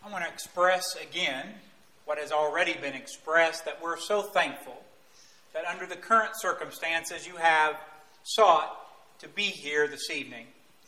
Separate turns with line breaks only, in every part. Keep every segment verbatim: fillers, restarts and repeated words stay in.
I want to express again what has already been expressed, that we're so thankful that under the current circumstances you have sought to be here this evening.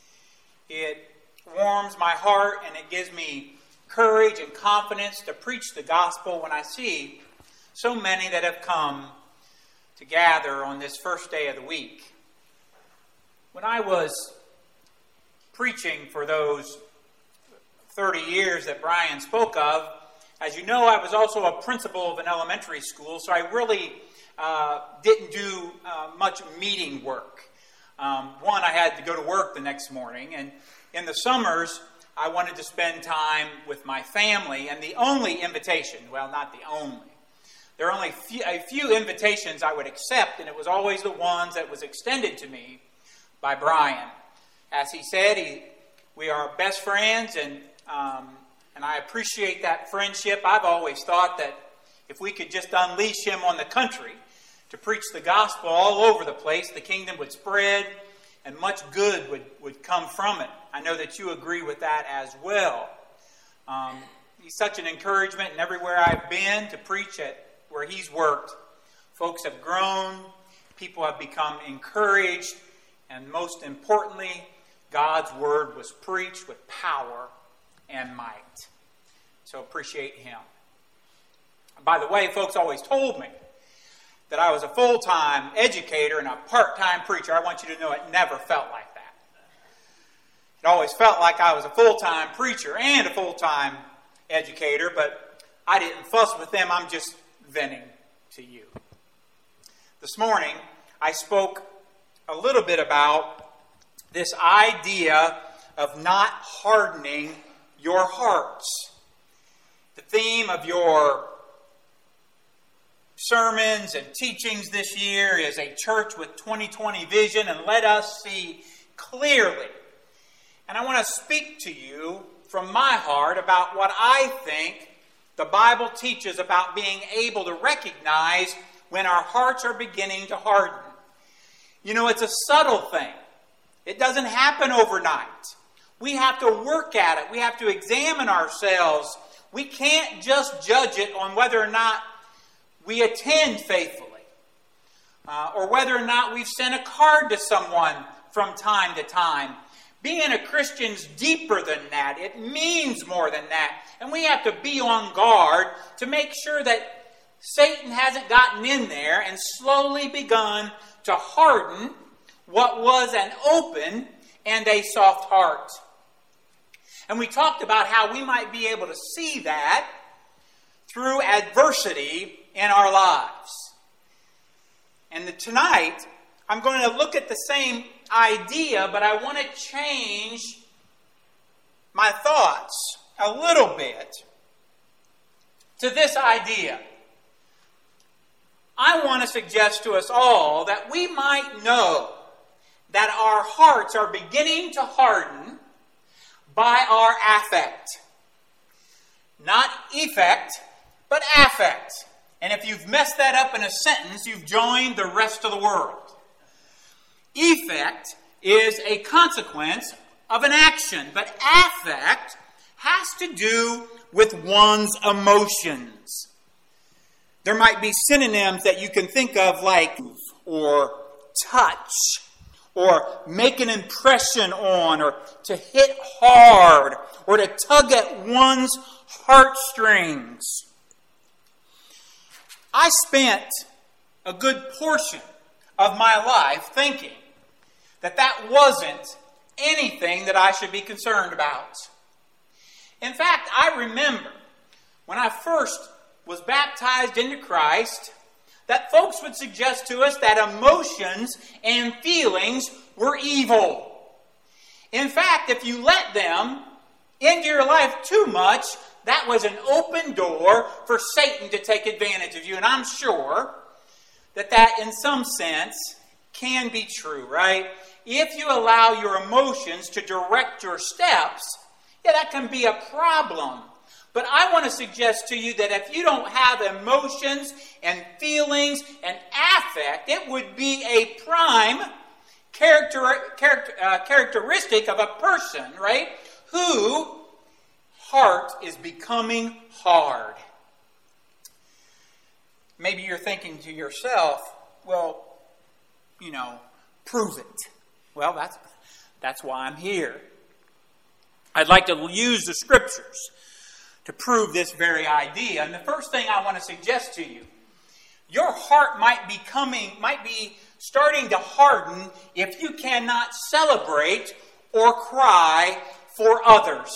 It warms my heart and it gives me courage and confidence to preach the gospel when I see so many that have come to gather on this first day of the week. When I was preaching for those thirty years that Brian spoke of, as you know, I was also a principal of an elementary school, so I really uh, didn't do uh, much meeting work. Um, one, I had to go to work the next morning, and in the summers, I wanted to spend time with my family, and the only invitation, well, not the only, there are only few, a few invitations I would accept, and it was always the ones that was extended to me by Brian. As he said, he, we are best friends, and um, and I appreciate that friendship. I've always thought that if we could just unleash him on the country to preach the gospel all over the place, the kingdom would spread, and much good would, would come from it. I know that you agree with that as well. Um, he's such an encouragement, and everywhere I've been to preach at where he's worked, folks have grown, people have become encouraged, and most importantly, God's word was preached with power and might. So appreciate him. By the way, folks always told me that I was a full-time educator and a part-time preacher. I want you to know it never felt like that. It always felt like I was a full-time preacher and a full-time educator, but I didn't fuss with them. I'm just venting to you. This morning, I spoke a little bit about this idea of not hardening your hearts. The theme of your sermons and teachings this year is a church with twenty twenty vision, and let us see clearly. And I want to speak to you from my heart about what I think the Bible teaches about being able to recognize when our hearts are beginning to harden. You know, it's a subtle thing. It doesn't happen overnight. We have to work at it. We have to examine ourselves. We can't just judge it on whether or not we attend faithfully, uh, or whether or not we've sent a card to someone from time to time. Being a Christian's deeper than that. It means more than that. And we have to be on guard to make sure that Satan hasn't gotten in there and slowly begun to harden what was an open and a soft heart. And we talked about how we might be able to see that through adversity in our lives. And tonight, I'm going to look at the same idea, but I want to change my thoughts a little bit to this idea. I want to suggest to us all that we might know that our hearts are beginning to harden by our affect. Not effect, but affect. And if you've messed that up in a sentence, you've joined the rest of the world. Effect is a consequence of an action, but affect has to do with one's emotions. There might be synonyms that you can think of like or touch, or make an impression on, or to hit hard, or to tug at one's heartstrings. I spent a good portion of my life thinking that that wasn't anything that I should be concerned about. In fact, I remember when I first was baptized into Christ, that folks would suggest to us that emotions and feelings were evil. In fact, if you let them into your life too much, that was an open door for Satan to take advantage of you. And I'm sure that that in some sense can be true, right? If you allow your emotions to direct your steps, yeah, that can be a problem. But I want to suggest to you that if you don't have emotions and feelings and affect, it would be a prime character, character, uh, characteristic of a person, right, who heart is becoming hard. Maybe you're thinking to yourself, well, you know, prove it. Well, that's, that's why I'm here. I'd like to use the Scriptures to prove this very idea. And the first thing I want to suggest to you, your heart might be coming, might be starting to harden if you cannot celebrate or cry for others.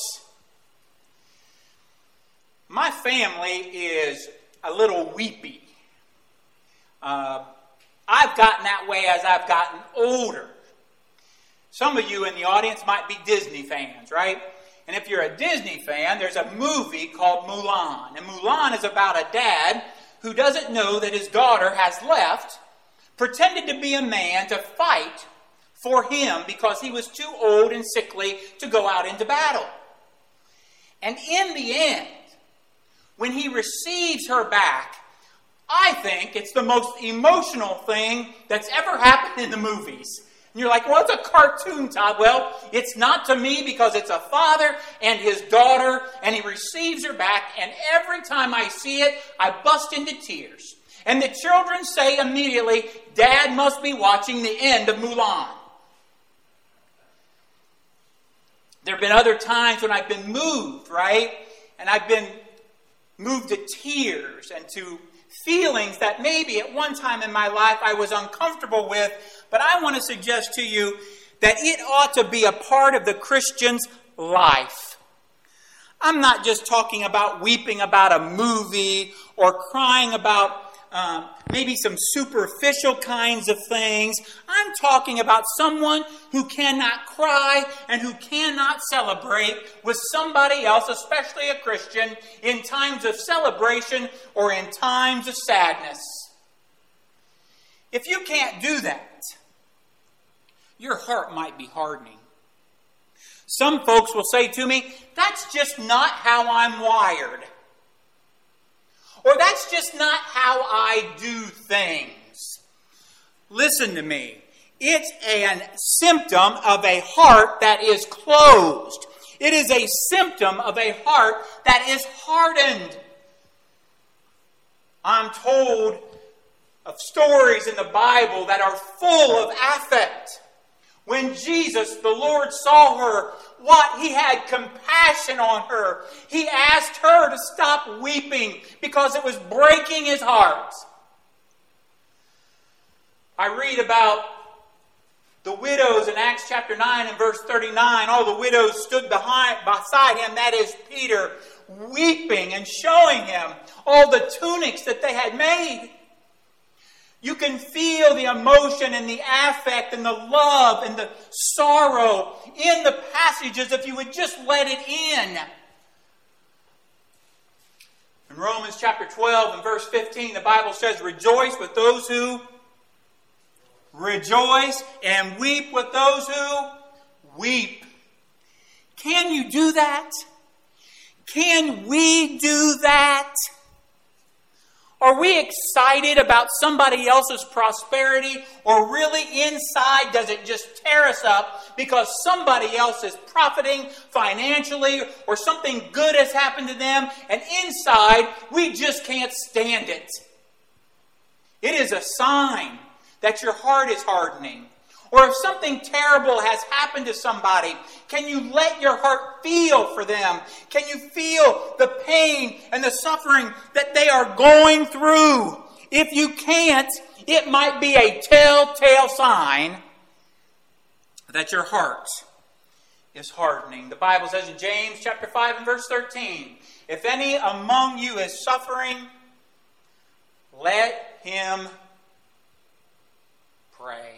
My family is a little weepy. Uh, I've gotten that way as I've gotten older. Some of you in the audience might be Disney fans, right? And if you're a Disney fan, there's a movie called Mulan. And Mulan is about a dad who doesn't know that his daughter has left, pretended to be a man to fight for him because he was too old and sickly to go out into battle. And in the end, when he receives her back, I think it's the most emotional thing that's ever happened in the movies. And you're like, well, it's a cartoon, Todd. Well, it's not to me because it's a father and his daughter, and he receives her back, and every time I see it, I bust into tears. And the children say immediately, Dad must be watching the end of Mulan. There have been other times when I've been moved, right? And I've been moved to tears and to feelings that maybe at one time in my life I was uncomfortable with, but I want to suggest to you that it ought to be a part of the Christian's life. I'm not just talking about weeping about a movie or crying about um, maybe some superficial kinds of things. I'm talking about someone who cannot cry and who cannot celebrate with somebody else, especially a Christian, in times of celebration or in times of sadness. If you can't do that, your heart might be hardening. Some folks will say to me, that's just not how I'm wired. Or that's just not how I do things. Listen to me. It's a symptom of a heart that is closed. It is a symptom of a heart that is hardened. I'm told of stories in the Bible that are full of affect. When Jesus, the Lord, saw her, what? He had compassion on her. He asked her to stop weeping because it was breaking his heart. I read about the widows in Acts chapter nine and verse thirty-nine. All the widows stood behind, beside him, that is Peter, weeping and showing him all the tunics that they had made. You can feel the emotion and the affect and the love and the sorrow in the passages if you would just let it in. In Romans chapter twelve and verse fifteen, the Bible says, rejoice with those who rejoice and weep with those who weep. Can you do that? Can we do that? Are we excited about somebody else's prosperity, or really inside does it just tear us up because somebody else is profiting financially or something good has happened to them, and inside we just can't stand it? It is a sign that your heart is hardening. Or if something terrible has happened to somebody, can you let your heart feel for them? Can you feel the pain and the suffering that they are going through? If you can't, it might be a telltale sign that your heart is hardening. The Bible says in James chapter five and verse thirteen, if any among you is suffering, let him pray.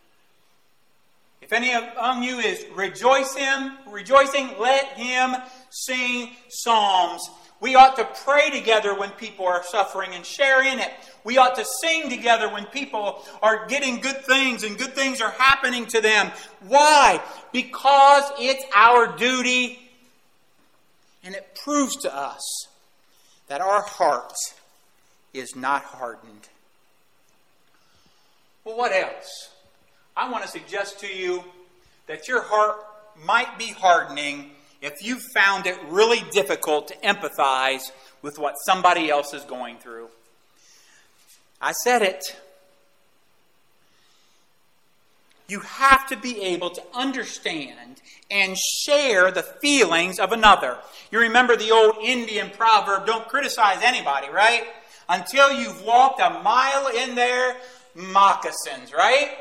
If any among you is rejoicing, rejoicing, let him sing psalms. We ought to pray together when people are suffering and share in it. We ought to sing together when people are getting good things and good things are happening to them. Why? Because it's our duty, and it proves to us that our heart is not hardened. Well, what else? I want to suggest to you that your heart might be hardening if you found it really difficult to empathize with what somebody else is going through. I said it. You have to be able to understand and share the feelings of another. You remember the old Indian proverb, don't criticize anybody, right? Until you've walked a mile in their moccasins, right?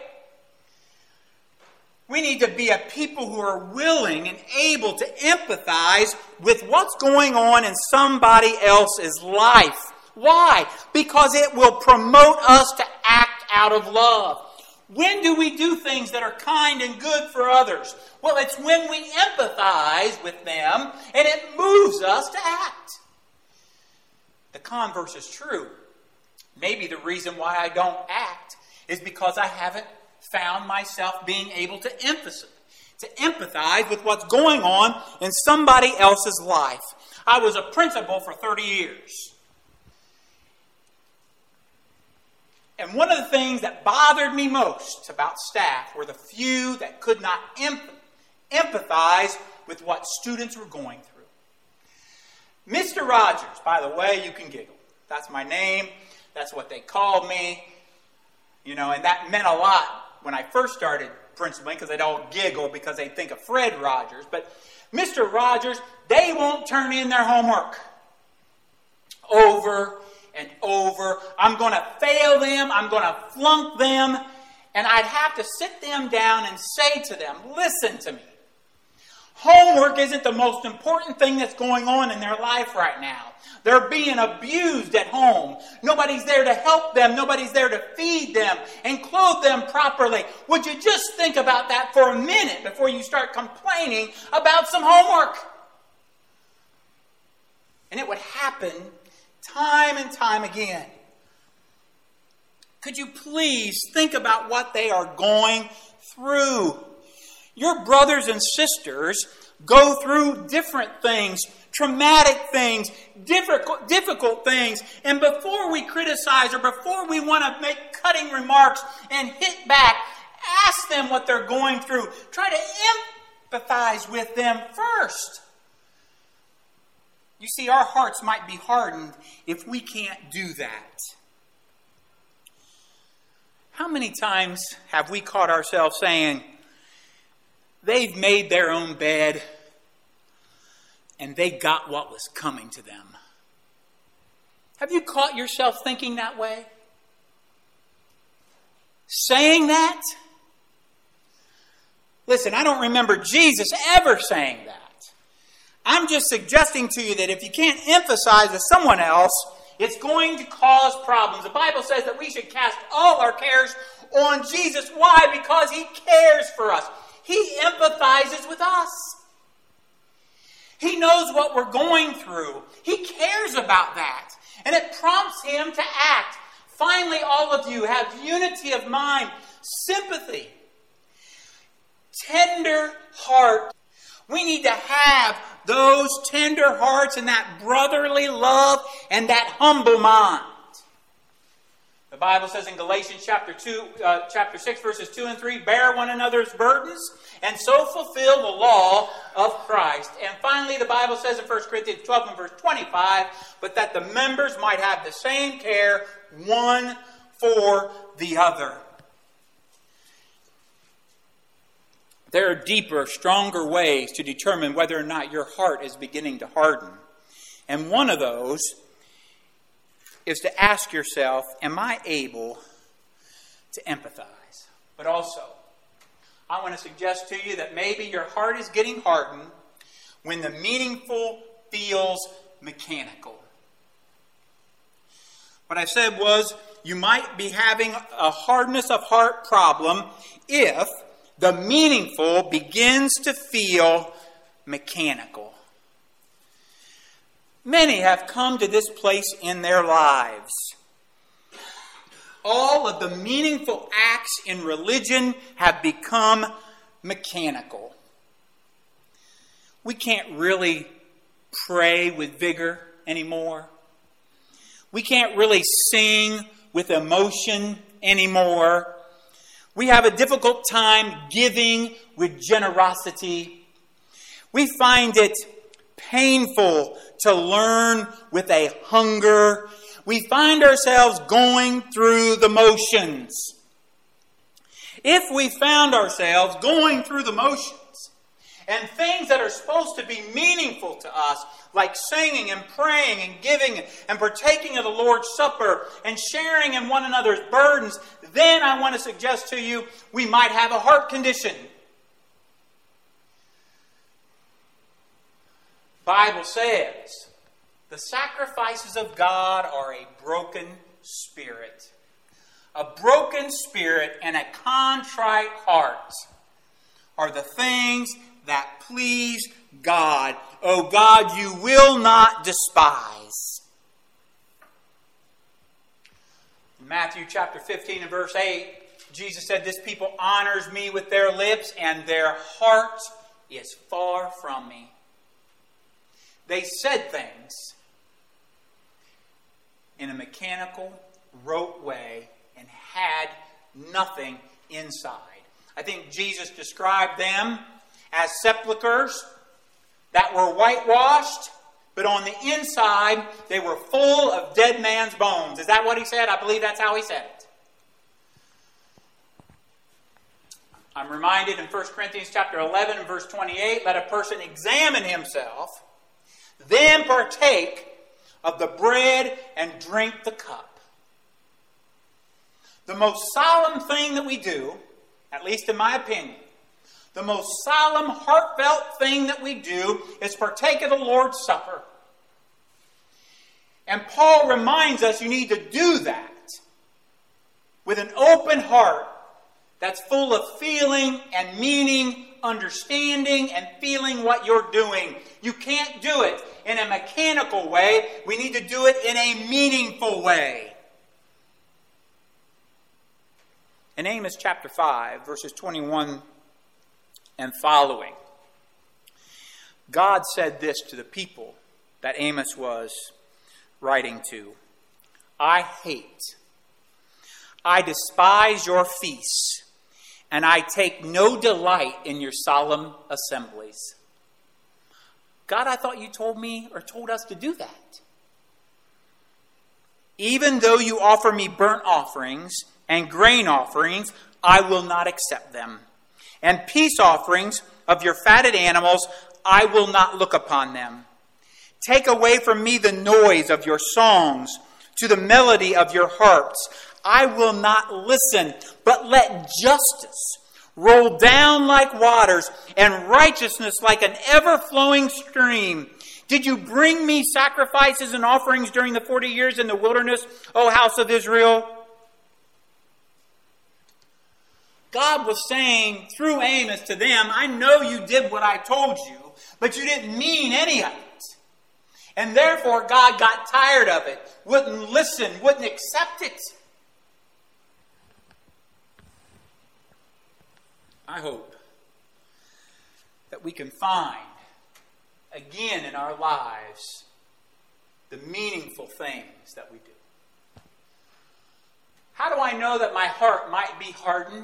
We need to be a people who are willing and able to empathize with what's going on in somebody else's life. Why? Because it will promote us to act out of love. When do we do things that are kind and good for others? Well, it's when we empathize with them and it moves us to act. The converse is true. Maybe the reason why I don't act is because I haven't found myself being able to empathize, to empathize with what's going on in somebody else's life. I was a principal for thirty years. And one of the things that bothered me most about staff were the few that could not empath- empathize with what students were going through. Mister Rogers, by the way, you can giggle. That's my name. That's what they called me. You know, and that meant a lot when I first started principaling, because they'd all giggle because they think of Fred Rogers. But Mister Rogers, they won't turn in their homework. Over and over. I'm going to fail them. I'm going to flunk them. And I'd have to sit them down and say to them, listen to me. Homework isn't the most important thing that's going on in their life right now. They're being abused at home. Nobody's there to help them. Nobody's there to feed them and clothe them properly. Would you just think about that for a minute before you start complaining about some homework? And it would happen time and time again. Could you please think about what they are going through? Your brothers and sisters go through different things, traumatic things, difficult, difficult things. And before we criticize or before we want to make cutting remarks and hit back, ask them what they're going through. Try to empathize with them first. You see, our hearts might be hardened if we can't do that. How many times have we caught ourselves saying, they've made their own bed and they got what was coming to them? Have you caught yourself thinking that way? Saying that? Listen, I don't remember Jesus ever saying that. I'm just suggesting to you that if you can't emphasize with someone else, it's going to cause problems. The Bible says that we should cast all our cares on Jesus. Why? Because He cares for us. He empathizes with us. He knows what we're going through. He cares about that. And it prompts Him to act. Finally, all of you have unity of mind, sympathy, tender heart. We need to have those tender hearts and that brotherly love and that humble mind. The Bible says in Galatians chapter two, uh, chapter six, verses two and three, bear one another's burdens and so fulfill the law of Christ. And finally, the Bible says in First Corinthians twelve and verse twenty-five, but that the members might have the same care one for the other. There are deeper, stronger ways to determine whether or not your heart is beginning to harden. And one of those is to ask yourself, am I able to empathize? But also, I want to suggest to you that maybe your heart is getting hardened when the meaningful feels mechanical. What I said was, you might be having a hardness of heart problem if the meaningful begins to feel mechanical. Many have come to this place in their lives. All of the meaningful acts in religion have become mechanical. We can't really pray with vigor anymore. We can't really sing with emotion anymore. We have a difficult time giving with generosity. We find it painful to learn with a hunger. We find ourselves going through the motions. If we found ourselves going through the motions and things that are supposed to be meaningful to us, like singing and praying and giving and partaking of the Lord's Supper and sharing in one another's burdens, then I want to suggest to you we might have a heart condition. Bible says the sacrifices of God are a broken spirit. A broken spirit and a contrite heart are the things that please God. Oh God, you will not despise. In Matthew chapter fifteen and verse eight, Jesus said, "This people honors me with their lips, and their heart is far from me." They said things in a mechanical, rote way and had nothing inside. I think Jesus described them as sepulchres that were whitewashed, but on the inside they were full of dead man's bones. Is that what he said? I believe that's how he said it. I'm reminded in First Corinthians chapter eleven and verse twenty-eight, let a person examine himself, then partake of the bread and drink the cup. The most solemn thing that we do, at least in my opinion, the most solemn, heartfelt thing that we do is partake of the Lord's Supper. And Paul reminds us you need to do that with an open heart that's full of feeling and meaning, understanding and feeling what you're doing. You can't do it in a mechanical way. We need to do it in a meaningful way. In Amos chapter five, verses twenty-one and following, God said this to the people that Amos was writing to. I hate, I despise your feasts, and I take no delight in your solemn assemblies. God, I thought you told me or told us to do that. Even though you offer me burnt offerings and grain offerings, I will not accept them. And peace offerings of your fatted animals, I will not look upon them. Take away from me the noise of your songs, to the melody of your harps. I will not listen, but let justice roll down like waters and righteousness like an ever-flowing stream. Did you bring me sacrifices and offerings during the forty years in the wilderness, O house of Israel? God was saying through Amos to them, I know you did what I told you, but you didn't mean any of it. And therefore God got tired of it, wouldn't listen, wouldn't accept it. I hope that we can find again in our lives the meaningful things that we do. How do I know that my heart might be hardened?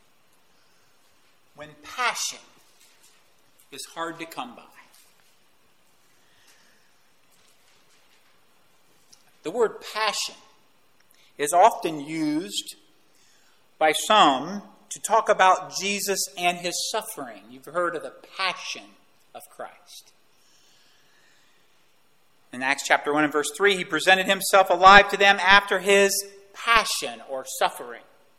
When passion is hard to come by. The word passion is often used by some to talk about Jesus and his suffering. You've heard of the passion of Christ. In Acts chapter one and verse three, he presented himself alive to them after his passion or suffering.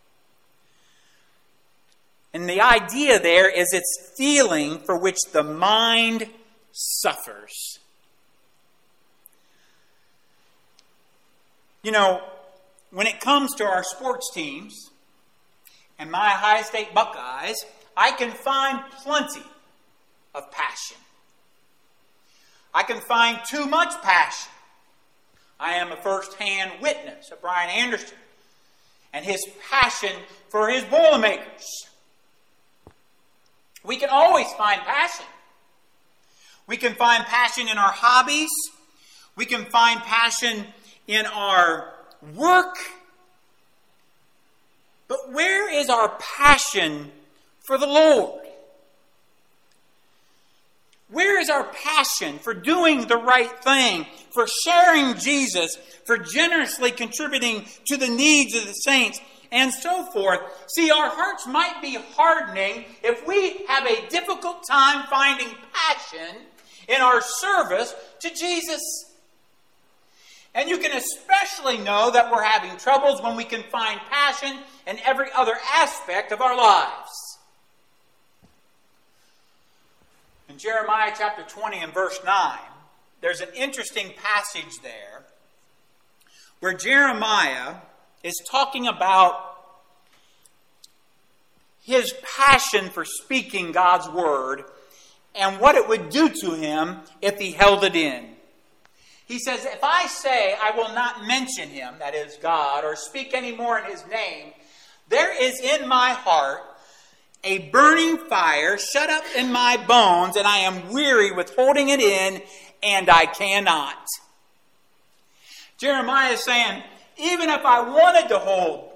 And the idea there is it's feeling for which the mind suffers. You know, when it comes to our sports teams and my Ohio State Buckeyes, I can find plenty of passion. I can find too much passion. I am a first-hand witness of Brian Anderson and his passion for his Boilermakers. We can always find passion. We can find passion in our hobbies. We can find passion in our work. But where is our passion for the Lord? Where is our passion for doing the right thing, for sharing Jesus, for generously contributing to the needs of the saints, and so forth? See, our hearts might be hardening if we have a difficult time finding passion in our service to Jesus. And you can especially know that we're having troubles when we can find passion in every other aspect of our lives. In Jeremiah chapter twenty and verse nine, there's an interesting passage there where Jeremiah is talking about his passion for speaking God's word and what it would do to him if he held it in. He says, if I say I will not mention him, that is God, or speak any more in his name, there is in my heart a burning fire shut up in my bones, and I am weary with holding it in, and I cannot. Jeremiah is saying, even if I wanted to hold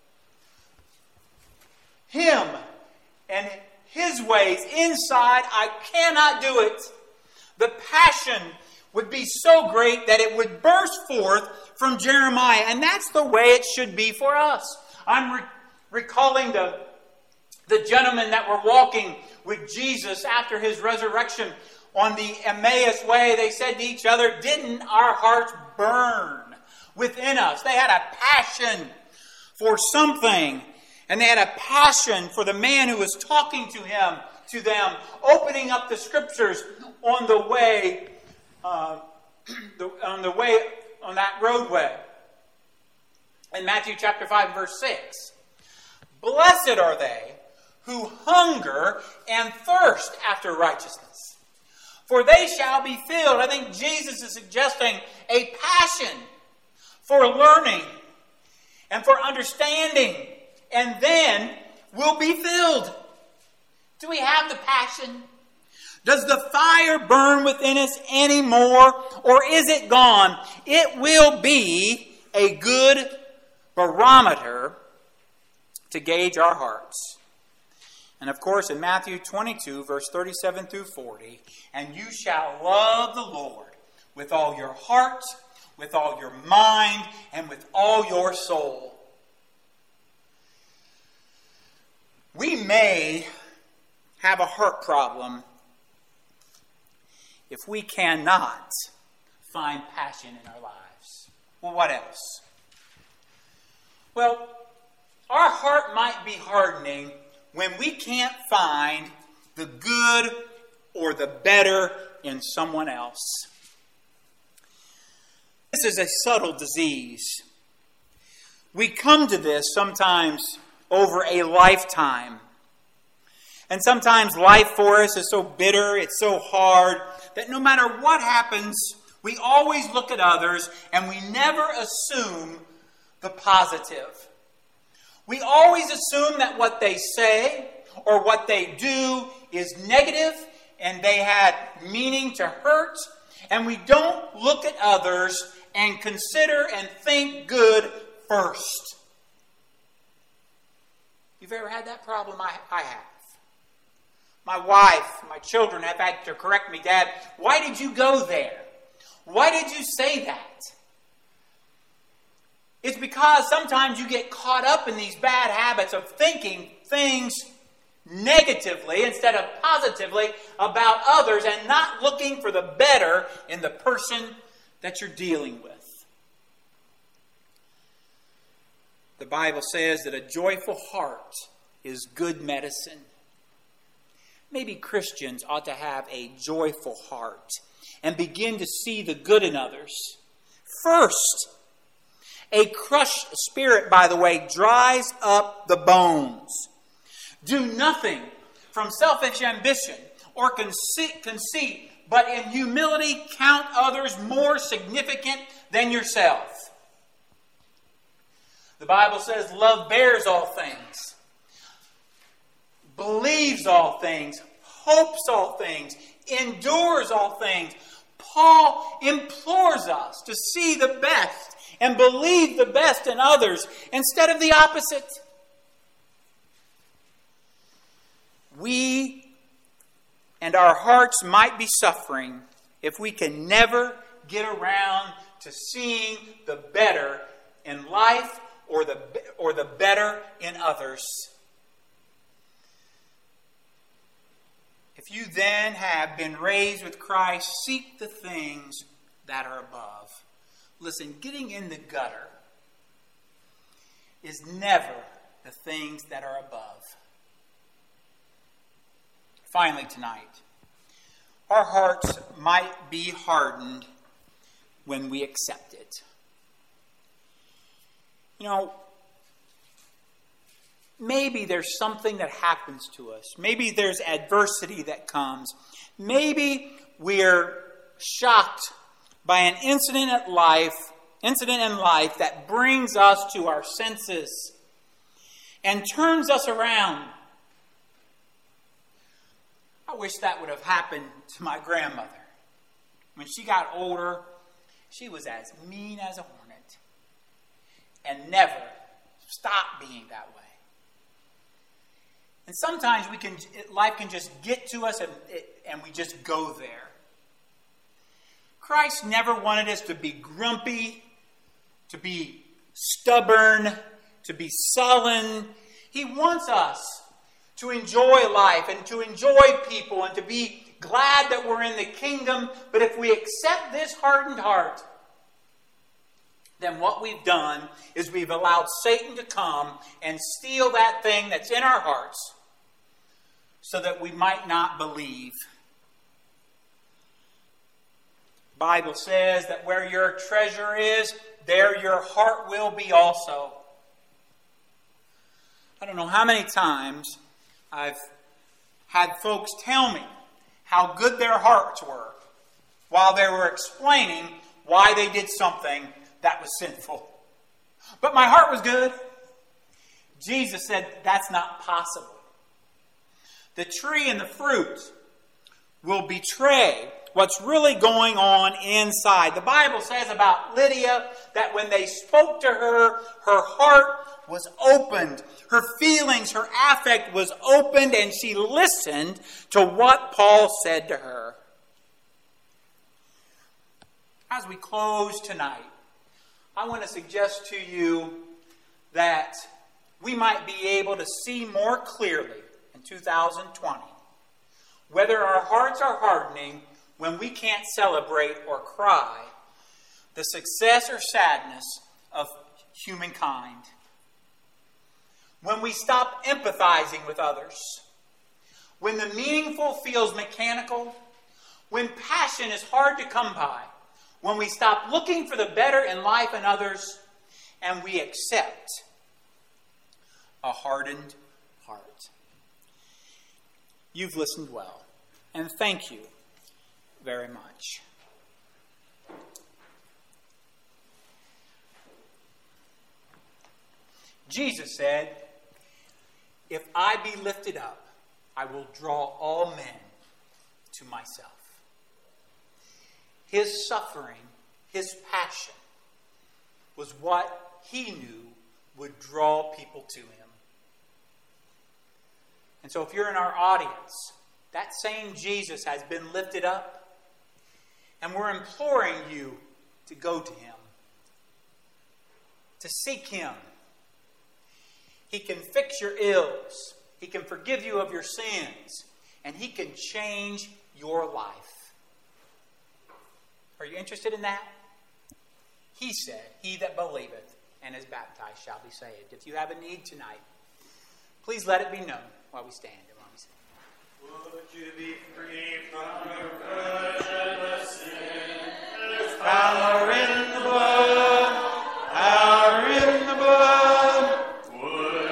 him and his ways inside, I cannot do it. The passion would be so great that it would burst forth from Jeremiah. And that's the way it should be for us. I'm re- recalling the, the gentlemen that were walking with Jesus after his resurrection on the Emmaus way. They said to each other, didn't our hearts burn within us? They had a passion for something. And they had a passion for the man who was talking to him, to them, opening up the scriptures on the way Uh, the, on the way, on that roadway. In Matthew chapter five, verse six. Blessed are they who hunger and thirst after righteousness, for they shall be filled. I think Jesus is suggesting a passion for learning and for understanding, and then we'll be filled. Do we have the passion? Does the fire burn within us anymore, or is it gone? It will be a good barometer to gauge our hearts. And of course, in Matthew twenty-two, verse thirty-seven through forty, and you shall love the Lord with all your heart, with all your mind, and with all your soul. We may have a heart problem if we cannot find passion in our lives. Well, what else? Well, our heart might be hardening when we can't find the good or the better in someone else. This is a subtle disease. We come to this sometimes over a lifetime. And sometimes life for us is so bitter, it's so hard, that no matter what happens, we always look at others and we never assume the positive. We always assume that what they say or what they do is negative and they had meaning to hurt, and we don't look at others and consider and think good first. You've ever had that problem? I, I have. My wife, my children have had to correct me, Dad, why did you go there? Why did you say that? It's because sometimes you get caught up in these bad habits of thinking things negatively instead of positively about others and not looking for the better in the person that you're dealing with. The Bible says that a joyful heart is good medicine. Maybe Christians ought to have a joyful heart and begin to see the good in others. First, a crushed spirit, by the way, dries up the bones. Do nothing from selfish ambition or conceit, conceit, but in humility count others more significant than yourself. The Bible says love bears all things, believes all things, hopes all things, endures all things. Paul implores us to see the best and believe the best in others instead of the opposite. We and our hearts might be suffering if we can never get around to seeing the better in life or the, or the better in others. If you then have been raised with Christ, seek the things that are above. Listen, getting in the gutter is never the things that are above. Finally tonight, our hearts might be hardened when we accept it. You know, maybe there's something that happens to us. Maybe there's adversity that comes. Maybe we're shocked by an incident in life, incident in life that brings us to our senses and turns us around. I wish that would have happened to my grandmother. When she got older, she was as mean as a hornet and never stopped being that way. And sometimes we can, life can just get to us and, and we just go there. Christ never wanted us to be grumpy, to be stubborn, to be sullen. He wants us to enjoy life and to enjoy people and to be glad that we're in the kingdom. But if we accept this hardened heart, then what we've done is we've allowed Satan to come and steal that thing that's in our hearts so that we might not believe. The Bible says that where your treasure is, there your heart will be also. I don't know how many times I've had folks tell me how good their hearts were while they were explaining why they did something that was sinful. But my heart was good. Jesus said that's not possible. The tree and the fruit will betray what's really going on inside. The Bible says about Lydia that when they spoke to her, her heart was opened. Her feelings, her affect was opened, and she listened to what Paul said to her. As we close tonight, I want to suggest to you that we might be able to see more clearly in two thousand twenty whether our hearts are hardening when we can't celebrate or cry the success or sadness of humankind. When we stop empathizing with others. When the meaningful feels mechanical. When passion is hard to come by. When we stop looking for the better in life and others. And we accept a hardened heart. You've listened well. And thank you very much. Jesus said, "If I be lifted up, I will draw all men to myself." His suffering, his passion, was what he knew would draw people to him. And so if you're in our audience, that same Jesus has been lifted up, and we're imploring you to go to him, to seek him. He can fix your ills. He can forgive you of your sins. And he can change your life. Are you interested in that? He said, "He that believeth and is baptized shall be saved." If you have a need tonight, please let it be known while we stand and while we sing.
Would you be free from your